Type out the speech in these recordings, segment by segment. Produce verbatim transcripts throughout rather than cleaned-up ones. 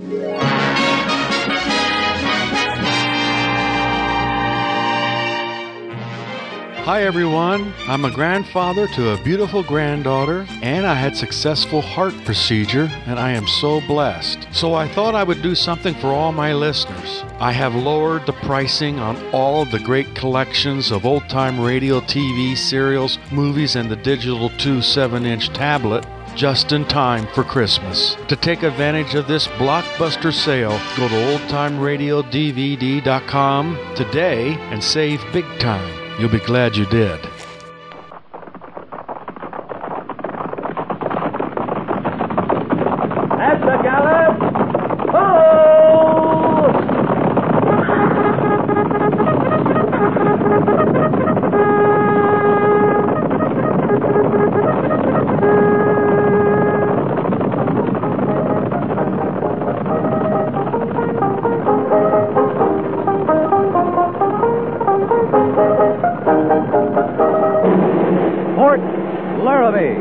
Hi everyone, I'm a grandfather to a beautiful granddaughter, and I had successful heart procedure, and I am so blessed. So I thought I would do something for all my listeners. I have lowered the pricing on all of the great collections of old-time radio, T V, serials, movies, and the digital two seven-inch tablet just in time for Christmas. To take advantage of this blockbuster sale, go to old time radio D V D dot com today and save big time. You'll be glad you did. At the gallop! Ho! Port Laramie.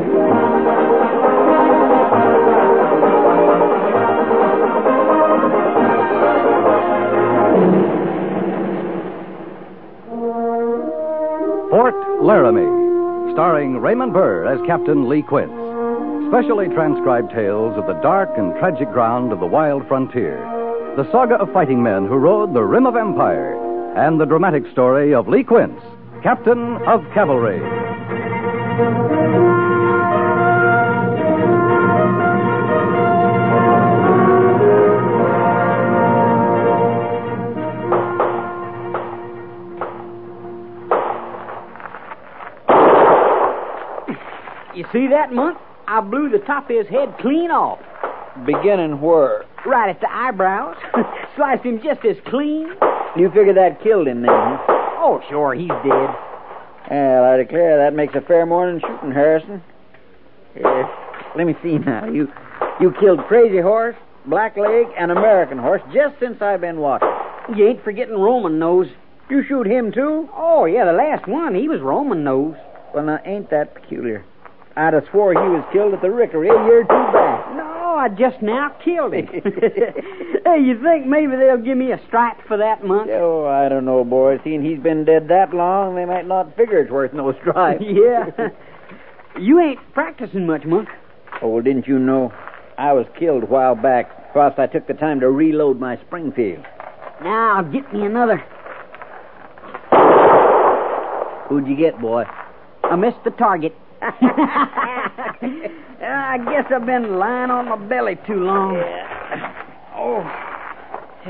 Port Laramie, starring Raymond Burr as Captain Lee Quince. Specially transcribed tales of the dark and tragic ground of the wild frontier. The saga of fighting men who rode the rim of empire. And the dramatic story of Lee Quince, Captain of Cavalry. You see that, Monk? I blew the top of his head clean off. Beginning where? Right at the eyebrows. Sliced him just as clean. You figure that killed him then, huh? Oh, sure, he's dead. Well, I declare that makes a fair morning shooting, Harrison. Uh, let me see now. You you killed Crazy Horse, Blackleg, and American Horse just since I've been watching. You ain't forgetting Roman Nose. You shoot him, too? Oh, yeah, the last one, he was Roman Nose. Well, now, ain't that peculiar? I'd have swore he was killed at the Rickery a year or two back. No, I just now killed him. Hey, you think maybe they'll give me a stripe for that, Monk? Oh, I don't know, boy. Seeing he's been dead that long, they might not figure it's worth no stripe. Yeah. You ain't practicing much, Monk. Oh, well, didn't you know? I was killed a while back whilst I took the time to reload my Springfield. Now, get me another. Who'd you get, boy? I missed the target. I guess I've been lying on my belly too long. Yeah. Oh.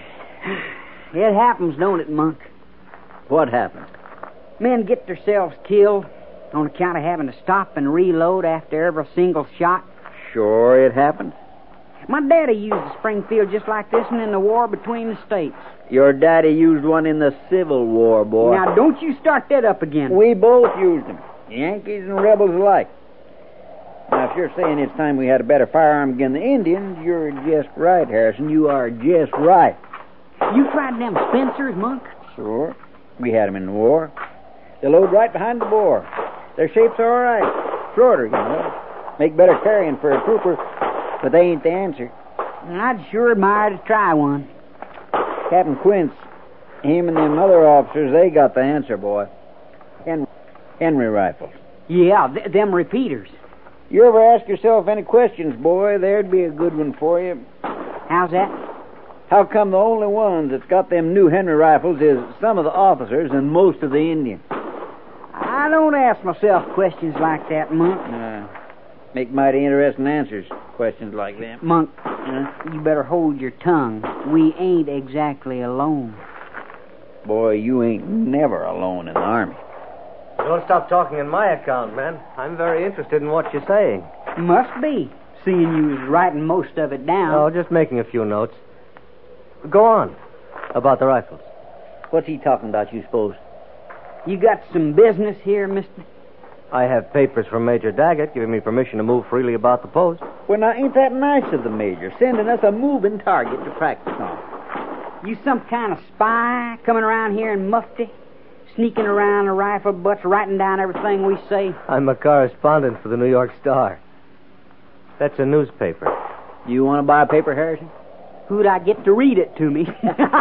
It happens, don't it, Monk? What happened? Men get themselves killed on account of having to stop and reload after every single shot. Sure, it happened. My daddy used a Springfield just like this one in the war between the states. Your daddy used one in the Civil War, boy. Now, don't you start that up again. We both used them. Yankees and rebels alike. Now, if you're saying it's time we had a better firearm against the Indians, you're just right, Harrison. You are just right. You tried them Spencers, Monk? Sure. We had them in the war. They load right behind the bore. Their shapes are all right. Shorter, you know. Make better carrying for a trooper, but they ain't the answer. I'd sure admire to try one. Captain Quince, him and them other officers, they got the answer, boy. Henry, Henry rifles. Yeah, th- them repeaters. You ever ask yourself any questions, boy, there'd be a good one for you. How's that? How come the only ones that's got them new Henry rifles is some of the officers and most of the Indians? I don't ask myself questions like that, Monk. Uh, make mighty interesting answers, questions like them. Monk, Huh? you better hold your tongue. We ain't exactly alone. Boy, you ain't never alone in the Army. Don't stop talking on my account, man. I'm very interested in what you're saying. Must be, seeing you was writing most of it down. Oh, just making a few notes. Go on. About the rifles. What's he talking about, you suppose? You got some business here, mister? I have papers from Major Daggett giving me permission to move freely about the post. Well, now, ain't that nice of the Major, sending us a moving target to practice on? You some kind of spy coming around here in mufti? Sneaking around the rifle butts, writing down everything we say? I'm a correspondent for the New York Star. That's a newspaper. You want to buy a paper, Harrison? Who'd I get to read it to me?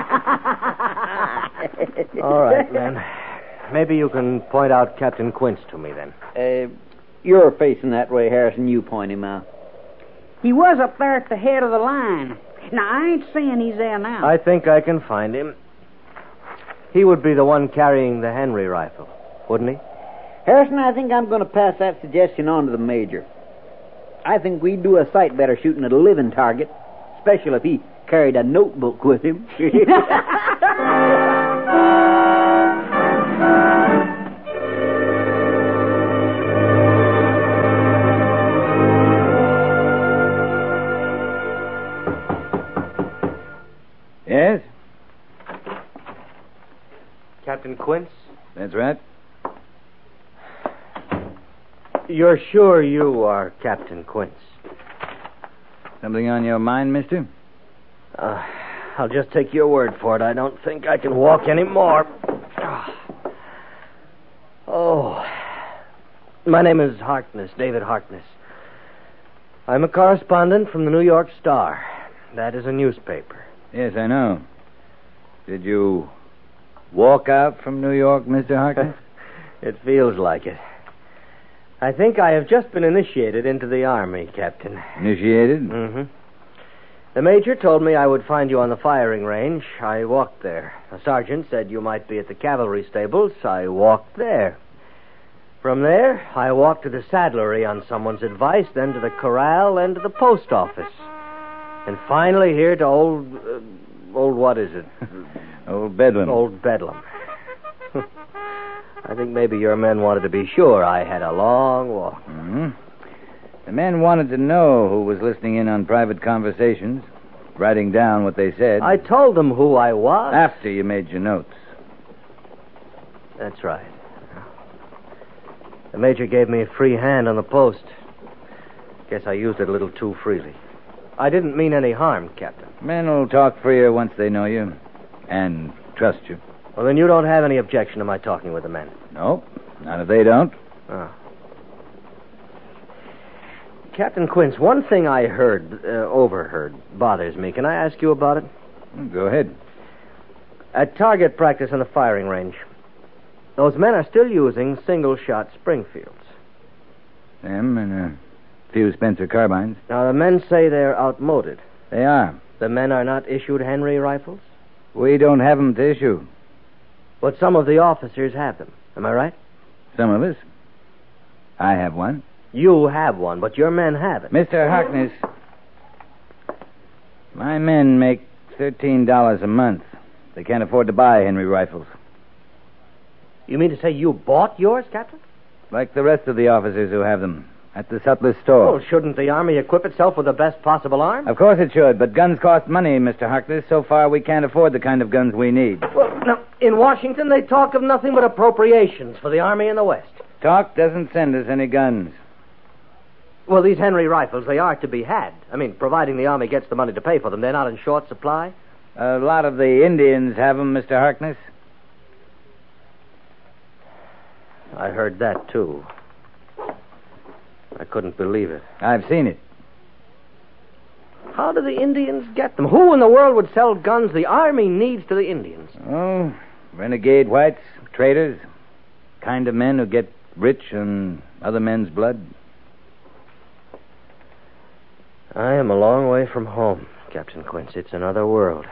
All right, man. Maybe you can point out Captain Quince to me, then. Uh, you're facing that way, Harrison. You point him out. He was up there at the head of the line. Now, I ain't saying he's there now. I think I can find him. He would be the one carrying the Henry rifle, wouldn't he? Harrison, I think I'm going to pass that suggestion on to the Major. I think we'd do a sight better shooting at a living target, especially if he carried a notebook with him. Yes? Captain Quince? That's right. You're sure you are Captain Quince? Something on your mind, mister? Uh, I'll just take your word for it. I don't think I can walk anymore. Oh. My name is Harkness, David Harkness. I'm a correspondent from the New York Star. That is a newspaper. Yes, I know. Did you walk out from New York, Mister Harkness? It feels like it. I think I have just been initiated into the Army, Captain. Initiated? Mm-hmm. The Major told me I would find you on the firing range. I walked there. The sergeant said you might be at the cavalry stables. I walked there. From there, I walked to the saddlery on someone's advice, then to the corral, then to the post office. And finally here to old... Uh, old what is it? Old Bedlam. Old Bedlam. I think maybe your men wanted to be sure I had a long walk. Mm-hmm. The men wanted to know who was listening in on private conversations, writing down what they said. I told them who I was. After you made your notes. That's right. The Major gave me a free hand on the post. Guess I used it a little too freely. I didn't mean any harm, Captain. Men will talk freer once they know you and trust you. Well, then you don't have any objection to my talking with the men? No, not if they don't. Oh. Captain Quince, one thing I heard, uh, overheard, bothers me. Can I ask you about it? Go ahead. At target practice on the firing range, those men are still using single-shot Springfields. Them and a few Spencer carbines. Now, the men say they're outmoded. They are. The men are not issued Henry rifles? We don't have them to issue. But some of the officers have them. Am I right? Some of us. I have one. You have one, but your men haven't. Mister Harkness, my men make thirteen dollars a month. They can't afford to buy Henry rifles. You mean to say you bought yours, Captain? Like the rest of the officers who have them. At the Sutler's store. Well, shouldn't the Army equip itself with the best possible arms? Of course it should, but guns cost money, Mister Harkness. So far, we can't afford the kind of guns we need. Well, now, in Washington, they talk of nothing but appropriations for the Army in the West. Talk doesn't send us any guns. Well, these Henry rifles, they are to be had. I mean, providing the Army gets the money to pay for them. They're not in short supply? A lot of the Indians have them, Mister Harkness. I heard that, too. I couldn't believe it. I've seen it. How do the Indians get them? Who in the world would sell guns the Army needs to the Indians? Oh, renegade whites, traitors, kind of men who get rich on other men's blood. I am a long way from home, Captain Quince. It's another world.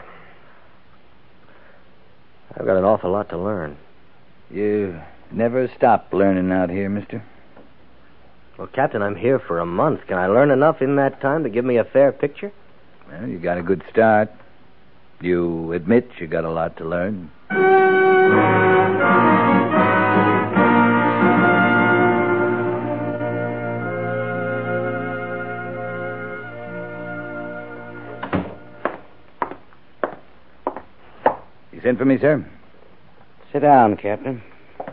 I've got an awful lot to learn. You never stop learning out here, mister. Well, Captain, I'm here for a month. Can I learn enough in that time to give me a fair picture? Well, you got a good start. You admit you got a lot to learn. You sent for me, sir? Sit down, Captain.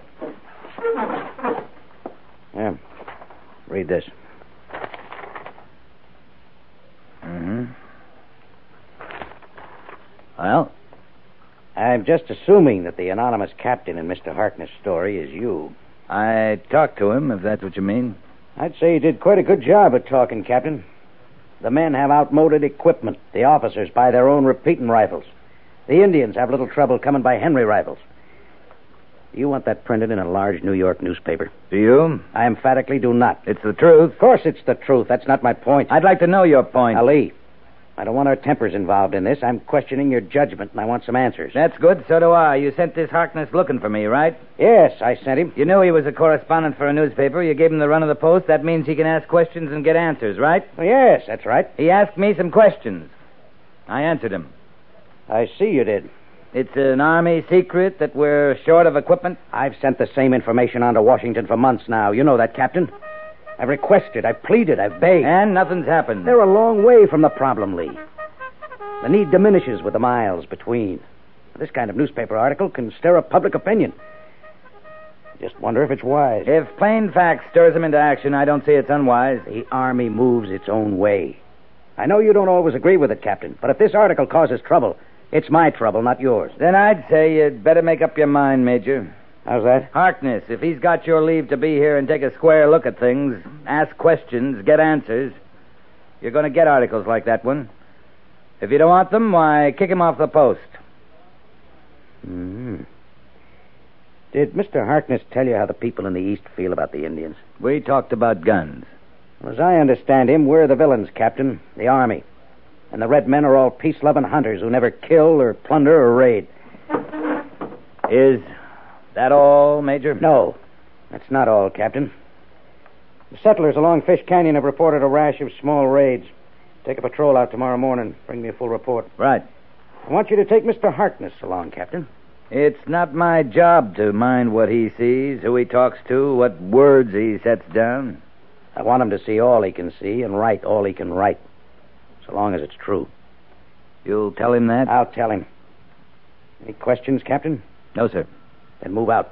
Yeah. Read this. Mm-hmm. Well, I'm just assuming that the anonymous captain in Mister Harkness' story is you. I talked to him, if that's what you mean. I'd say you did quite a good job at talking, Captain. The men have outmoded equipment. The officers buy their own repeating rifles. The Indians have little trouble coming by Henry rifles. Do you want that printed in a large New York newspaper? Do you? I emphatically do not. It's the truth. Of course it's the truth. That's not my point. I'd like to know your point. Ali, I don't want our tempers involved in this. I'm questioning your judgment, and I want some answers. That's good. So do I. You sent this Harkness looking for me, right? Yes, I sent him. You knew he was a correspondent for a newspaper. You gave him the run of the post. That means he can ask questions and get answers, right? Oh, yes, that's right. He asked me some questions. I answered him. I see you did. It's an Army secret that we're short of equipment? I've sent the same information on to Washington for months now. You know that, Captain. I've requested, I've pleaded, I've begged. And nothing's happened. They're a long way from the problem, Lee. The need diminishes with the miles between. This kind of newspaper article can stir up public opinion. I just wonder if it's wise. If plain facts stirs them into action, I don't see it's unwise. The Army moves its own way. I know you don't always agree with it, Captain, but if this article causes trouble, it's my trouble, not yours. Then I'd say you'd better make up your mind, Major. How's that? Harkness, if he's got your leave to be here and take a square look at things, ask questions, get answers, you're going to get articles like that one. If you don't want them, why, kick him off the post. Mm-hmm. Did Mister Harkness tell you how the people in the East feel about the Indians? We talked about guns. As I understand him, we're the villains, Captain, the Army. And the red men are all peace-loving hunters who never kill or plunder or raid. Is that all, Major? No, that's not all, Captain. The settlers along Fish Canyon have reported a rash of small raids. Take a patrol out tomorrow morning. Bring me a full report. Right. I want you to take Mister Harkness along, Captain. It's not my job to mind what he sees, who he talks to, what words he sets down. I want him to see all he can see and write all he can write. So long as it's true. You'll tell him that? I'll tell him. Any questions, Captain? No, sir. Then move out.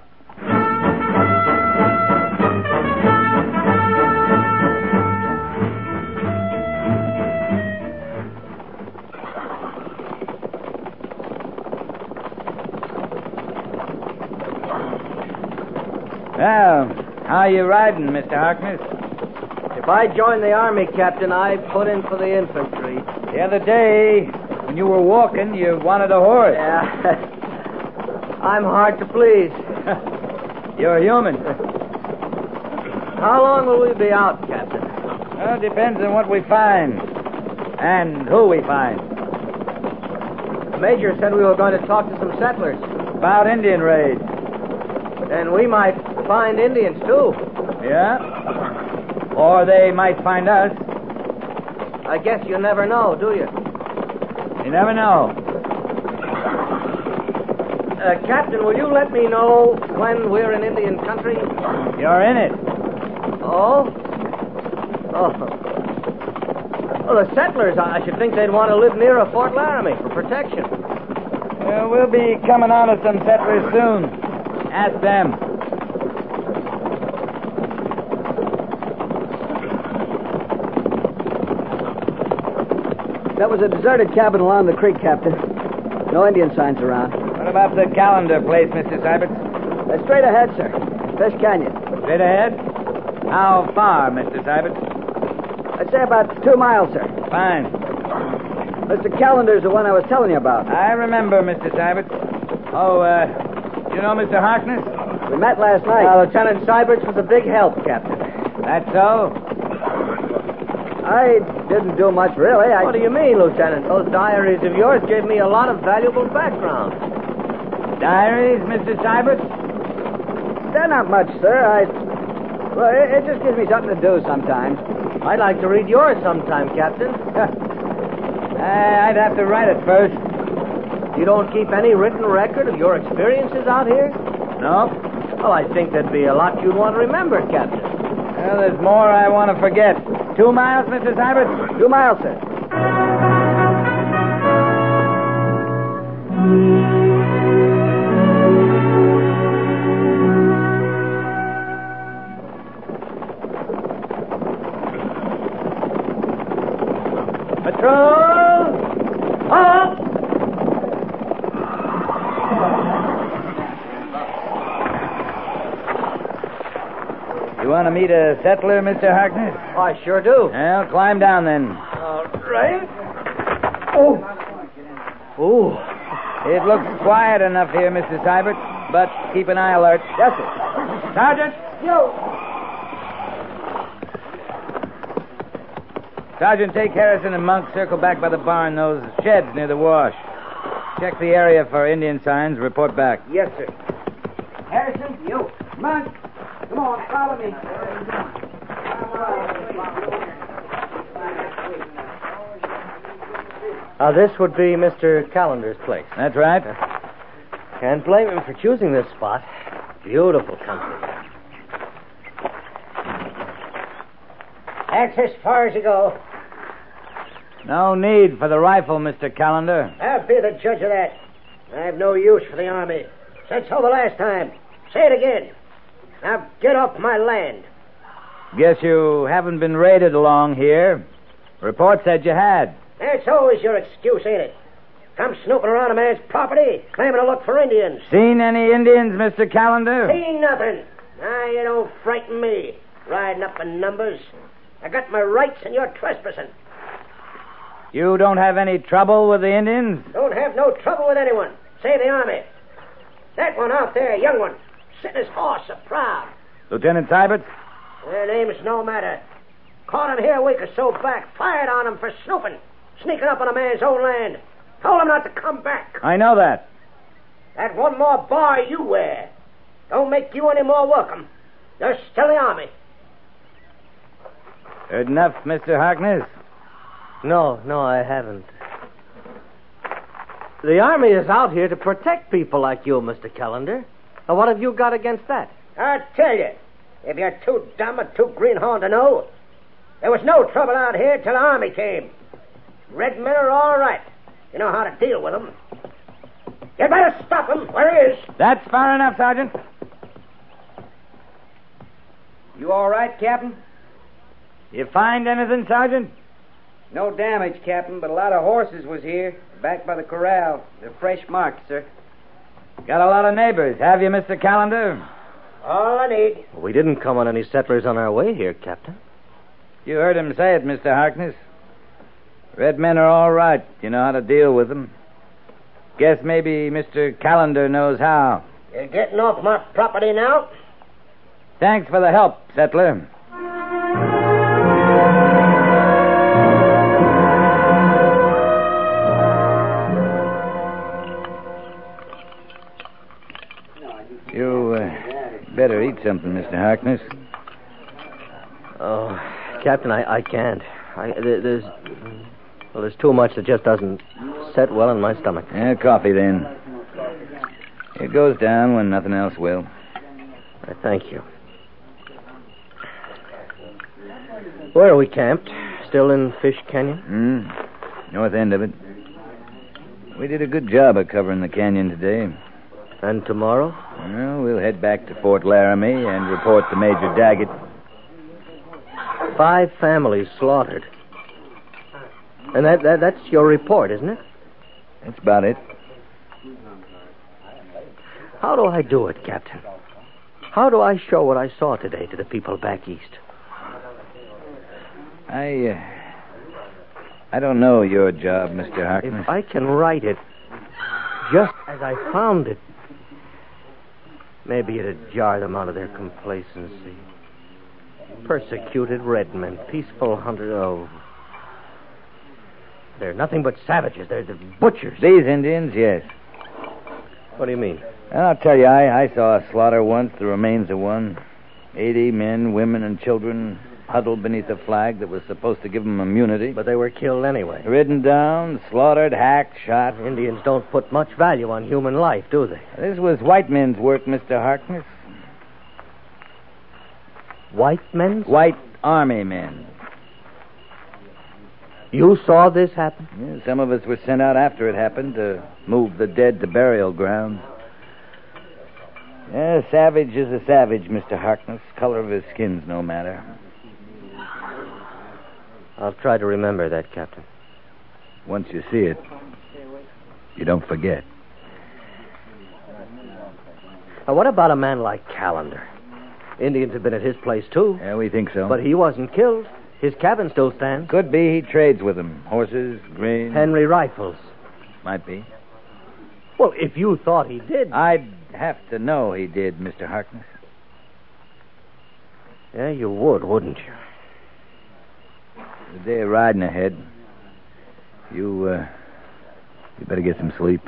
Well, how you riding, Mister Harkness? If I joined the Army, Captain, I'd put in for the infantry. The other day, when you were walking, you wanted a horse. Yeah. I'm hard to please. You're human. How long will we be out, Captain? Well, it depends on what we find. And who we find. The Major said we were going to talk to some settlers. About Indian raids. And we might find Indians, too. Yeah? Or they might find us. I guess you never know, do you? You never know. Uh, Captain, will you let me know when we're in Indian country? You're in it. Oh? Oh. Well, the settlers, I should think they'd want to live near a Fort Laramie for protection. Well, we'll be coming on to some settlers soon. Ask them. That was a deserted cabin along the creek, Captain. No Indian signs around. What about the calendar place, Mister Syberts? Uh, straight ahead, sir. Fish Canyon. Straight ahead? How far, Mister Syberts? I'd say about two miles, sir. Fine. Mister Calendar's the one I was telling you about. I remember, Mister Syberts. Oh, uh, you know Mister Harkness? We met last night. Uh, Lieutenant Syberts was a big help, Captain. That's so? I didn't do much, really. I... What do you mean, Lieutenant? Those diaries of yours gave me a lot of valuable background. Diaries, Mister Syberts? They're not much, sir. I... Well, it, it just gives me something to do sometimes. I'd like to read yours sometime, Captain. I'd have to write it first. You don't keep any written record of your experiences out here? No. Well, I think there'd be a lot you'd want to remember, Captain. Well, there's more I want to forget. Two miles, Mister Syberts? Two miles, sir. Patrol! Up! You want to meet a settler, Mister Harkness? Oh, I sure do. Well, climb down then. All right? Oh. Ooh. It looks quiet enough here, Mister Seibert, but keep an eye alert. Yes, sir. Sergeant! Yo! Sergeant, take Harrison and Monk, circle back by the barn, those sheds near the wash. Check the area for Indian signs, report back. Yes, sir. Harrison, yo, Monk, come on, follow me. Now, this would be Mister Calendar's place. That's right. Can't blame him for choosing this spot. Beautiful country. That's as far as you go. No need for the rifle, Mister Callender. I'll be the judge of that. I have no use for the army. Said so the last time. Say it again. Now get off my land. Guess you haven't been raided along here. Report said you had. That's always your excuse, ain't it? Come snooping around a man's property, claiming to look for Indians. Seen any Indians, Mister Callender? See nothing. Now you don't frighten me. Riding up in numbers. I got my rights and you're trespassing. You don't have any trouble with the Indians? Don't have no trouble with anyone. Say the army. That one out there, young one, sitting his horse so proud. Lieutenant Seibert? Their name's no matter. Caught him here a week or so back. Fired on him for snooping. Sneaking up on a man's own land. Told him not to come back. I know that. That one more bar you wear don't make you any more welcome. You're still the army. Heard enough, Mister Harkness? No, no, I haven't. The army is out here to protect people like you, Mister Callender. Now, what have you got against that? I tell you, if you're too dumb or too greenhorn to know, there was no trouble out here till the army came. Red men are all right. You know how to deal with them. You better stop him where he is. That's far enough, Sergeant. You all right, Captain? You find anything, Sergeant? No damage, Captain, but a lot of horses was here, back by the corral. They're fresh marked, sir. Got a lot of neighbors, have you, Mister Callender? All I need. We didn't come on any settlers on our way here, Captain. You heard him say it, Mister Harkness. Red men are all right. You know how to deal with them. Guess maybe Mister Callender knows how. You're getting off my property now? Thanks for the help, settler. You uh, better eat something, Mister Harkness. Oh, Captain, I, I can't. I, there, there's, well, there's too much that just doesn't set well in my stomach. Yeah, coffee then. It goes down when nothing else will. I thank you. Where are we camped? Still in Fish Canyon? Hmm. North end of it. We did a good job of covering the canyon today. And tomorrow? Well, we'll head back to Fort Laramie and report to Major Daggett. Five families slaughtered. And that, that that's your report, isn't it? That's about it. How do I do it, Captain? How do I show what I saw today to the people back east? I, uh, I don't know your job, Mister Harkness. If I can write it just as I found it, maybe it'd jar them out of their complacency. Persecuted red men, peaceful hunters. Oh, they're nothing but savages. They're the butchers. These Indians, yes. What do you mean? Well, I'll tell you, I, I saw a slaughter once, the remains of one. Eighty men, women, and children huddled beneath a flag that was supposed to give them immunity. But they were killed anyway. Ridden down, slaughtered, hacked, shot. Indians don't put much value on human life, do they? This was white men's work, Mister Harkness. White men? White army men. You saw this happen? Yeah, some of us were sent out after it happened to move the dead to burial grounds. Yeah, a savage is a savage, Mister Harkness. Color of his skin's no matter. I'll try to remember that, Captain. Once you see it, you don't forget. Now, what about a man like Callender? Indians have been at his place, too. Yeah, we think so. But he wasn't killed. His cabin still stands. Could be he trades with them. Horses, grain. Henry Rifles. Might be. Well, if you thought he did... I'd have to know he did, Mister Harkness. Yeah, you would, wouldn't you? The day of riding ahead. You, uh... You better get some sleep.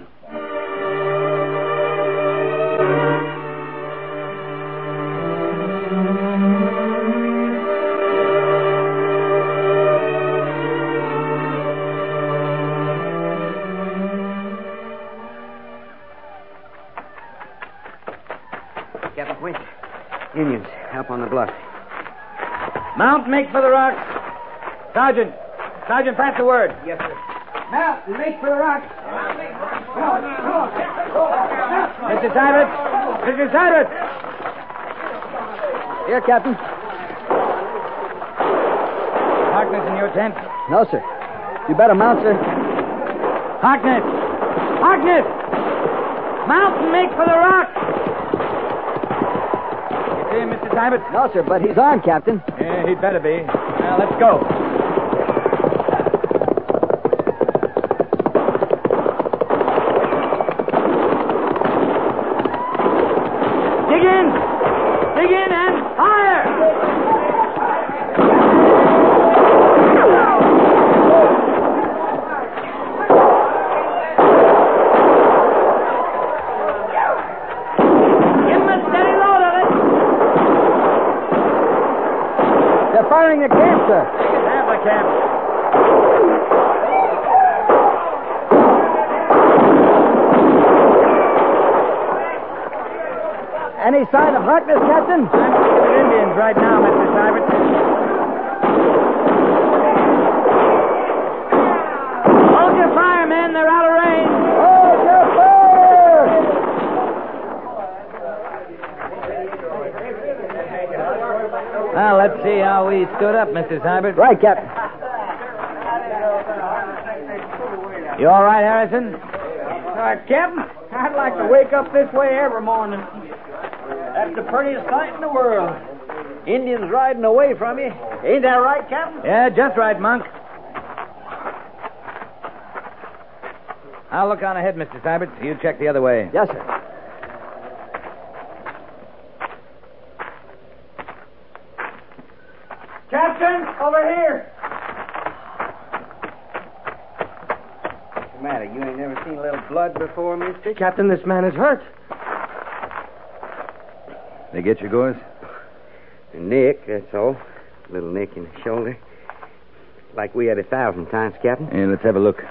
Captain Quint. Indians, help on the bluff. Mount, make for the rocks. Sergeant. Sergeant, pass the word. Yes, sir. Mount, make for the rocks. Mister Cybert. Mister Cybert. Here, Captain. Harkness in your tent? No, sir. You better mount, sir. Harkness. Harkness. Mount and make for the rocks. You see him, Mister Cybert? No, sir, but he's armed, Captain. Yeah, he'd better be. Now, let's go. Dig in! Dig in and fire! Give him a steady load of it! They're firing at camp, sir. Have the camp. Any sign of Harkness, Captain? I'm looking at Indians right now, Mister Cybert. Hold your fire, men. They're out of range. Hold your fire! Well, let's see how we stood up, Mister Cybert. Right, Captain. You all right, Harrison? Uh, Captain, I'd like to wake up this way every morning. That's the prettiest sight in the world. Indians riding away from you. Ain't that right, Captain? Yeah, just right, Monk. I'll look on ahead, Mister Cybert. You check the other way. Yes, sir. Captain, over here. What's the matter? You ain't never seen a little blood before, mister? Captain, this man is hurt. They get your gores? A nick, that's all. A little nick in the shoulder. Like we had a thousand times, Captain. Yeah, let's have a look.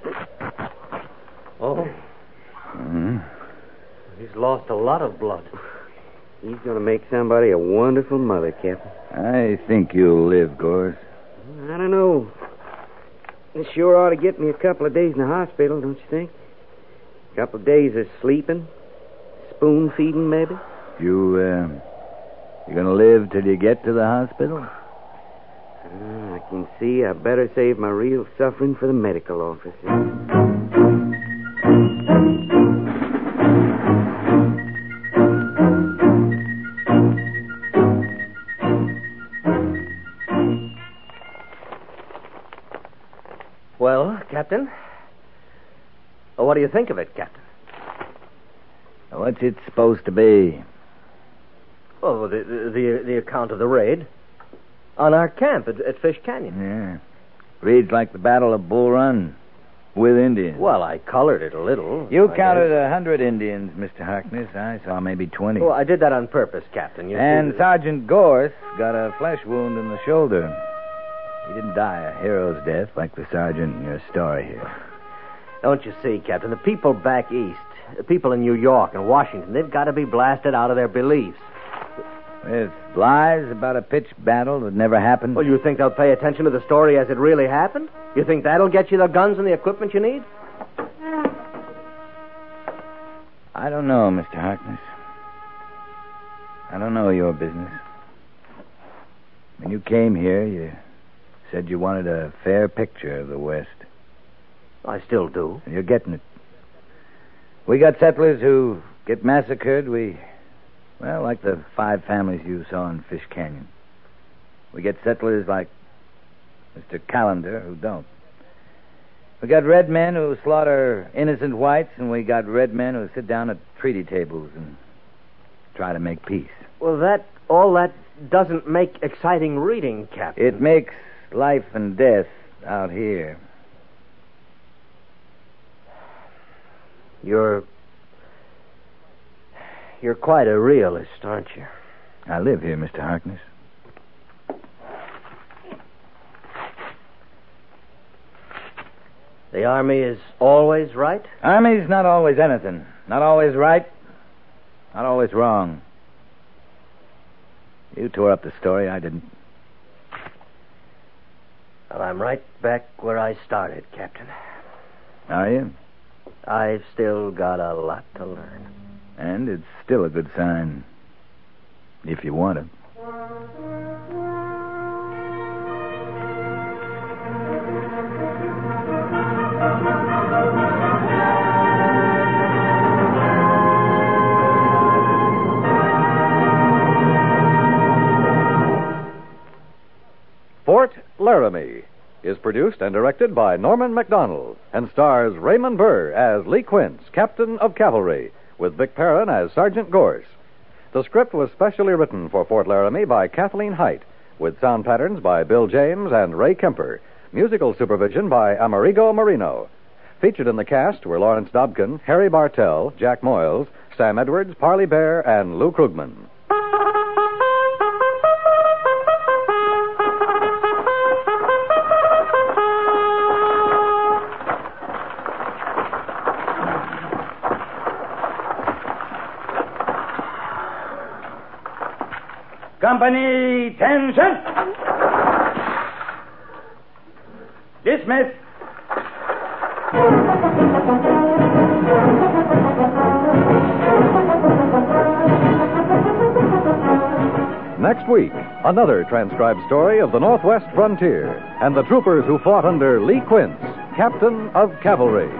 Oh, Mm-hmm. he's lost a lot of blood. He's going to make somebody a wonderful mother, Captain. I think you'll live, Gores. I don't know. This sure ought to get me a couple of days in the hospital, don't you think? A couple of days of sleeping, spoon feeding, maybe. You, uh, you gonna live till you get to the hospital? Uh, I can see I better save my real suffering for the medical office. Well, Captain? Well, what do you think of it, Captain? What's it supposed to be? Oh, the the the account of the raid on our camp at, at Fish Canyon. Yeah. Reads like the Battle of Bull Run with Indians. Well, I colored it a little. You I counted guess. a hundred Indians, Mister Harkness. I saw maybe twenty. Well, I did that on purpose, Captain. You and see... Sergeant Gorse got a flesh wound in the shoulder. He didn't die a hero's death like the sergeant in your story here. Don't you see, Captain? The people back east, the people in New York and Washington, they've got to be blasted out of their beliefs. With lies about a pitched battle that never happened. Well, you think they'll pay attention to the story as it really happened? You think that'll get you the guns and the equipment you need? I don't know, Mister Harkness. I don't know your business. When you came here, you said you wanted a fair picture of the West. I still do. And you're getting it. We got settlers who get massacred. We, well, like the five families you saw in Fish Canyon. We get settlers like Mister Callender who don't. We got red men who slaughter innocent whites, and we got red men who sit down at treaty tables and try to make peace. Well, that all that doesn't make exciting reading, Captain. It makes life and death out here. You're... You're quite a realist, aren't you? I live here, Mister Harkness. The Army is always right? Army's not always anything. Not always right. Not always wrong. You tore up the story. I didn't. Well, I'm right back where I started, Captain. Are you? I've still got a lot to learn. And it's still a good sign. If you want it. Fort Laramie is produced and directed by Norman MacDonald and stars Raymond Burr as Lee Quince, Captain of Cavalry, with Vic Perrin as Sergeant Gorse. The script was specially written for Fort Laramie by Kathleen Height, with sound patterns by Bill James and Ray Kemper, musical supervision by Amerigo Marino. Featured in the cast were Lawrence Dobkin, Harry Bartell, Jack Moyles, Sam Edwards, Parley Bear, and Lou Krugman. Company, attention! Dismiss. Next week, another transcribed story of the Northwest frontier and the troopers who fought under Lee Quince, Captain of Cavalry.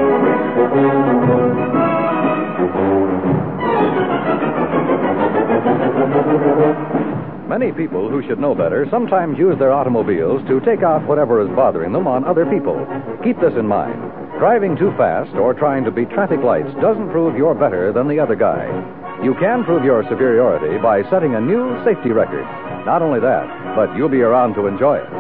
Many people who should know better sometimes use their automobiles to take out whatever is bothering them on other people. Keep this in mind. Driving too fast or trying to beat traffic lights doesn't prove you're better than the other guy. You can prove your superiority by setting a new safety record. Not only that, but you'll be around to enjoy it.